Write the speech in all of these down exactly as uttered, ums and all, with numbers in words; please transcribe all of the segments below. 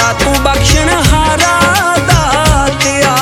ਦੁਨਿਆਰਾ ਤੂੰ ਬਖਸ਼ਣਹਾਰਾ ਦਾਤਿਆ।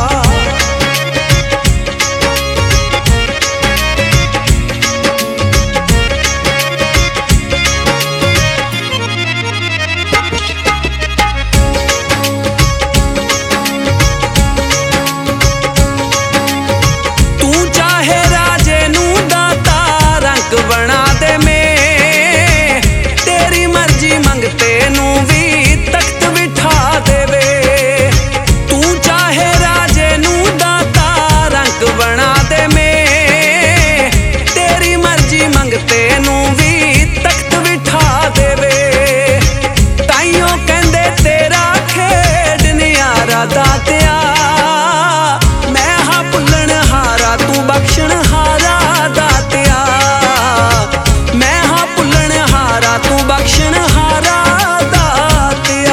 ਤੂੰ ਚਾਹੇ ਰਾਜੇ ਨੂੰ ਦਾਤਾ ਰੰਗ ਬਣਾ ਦੇ ਮੈਂ, ਤੇਰੀ ਮਰਜ਼ੀ ਮੰਗਤੇ ਨੂੰ ਵੀ ਤਖਤ ਬਿਠਾ ਦੇਵੇ। ਤੂੰ ਚਾਹੇ ਰਾਜੇ ਨੂੰ ਦਾਤਾ ਰੰਗ ਬਣਾ ਦੇ ਮੈਂ, ਤੇਰੀ ਮਰਜ਼ੀ ਮੰਗਤੇ ਨੂੰ ਵੀ ਤਖਤ ਬਿਠਾ ਦੇਵੇ। ਤਾਈਓ ਕਹਿੰਦੇ ਤੇਰਾ ਖੇਡ ਨਿਆਰਾ ਦਾਤਿਆ, ਮੈਂ ਹਾਂ ਭੁੱਲਣਹਾਰਾ ਤੂੰ ਬਖਸ਼ਣਹਾਰਾ ਦਾਤਿਆ। ਮੈਂ ਹਾਂ ਭੁੱਲਣਹਾਰਾ ਤੂੰ ਬਖਸ਼ਣਹਾਰਾ ਦਾਤਿਆ।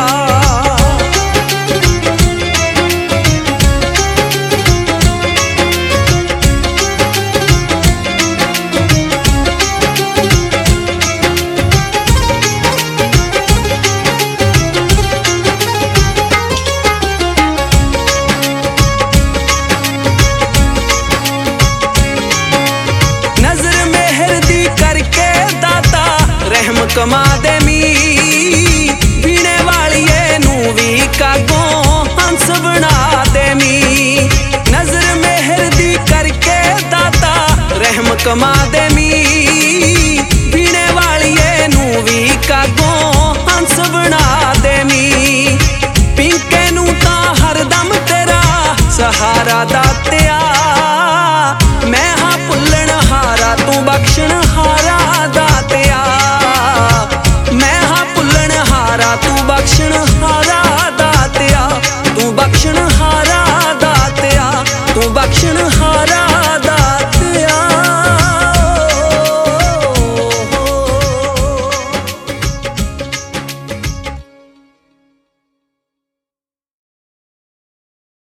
ਨਜ਼ਰ ਮਿਹਰ ਦੀ ਕਰਕੇ ਦਾਤਾ ਰਹਿਮ ਕਮਾ ਦੇ ਮੀ, ਪੀਣੇ ਵਾਲੀਏ ਨੂੰ ਵੀ ਕਾਗੋਂ ਹੰਸ ਬਣਾ ਦੇ ਮੀ। ਨਜ਼ਰ ਮਿਹਰ ਦੀ ਕਰਕੇ ਦਾਤਾ ਰਹਿਮ ਕਮਾ ਦੇ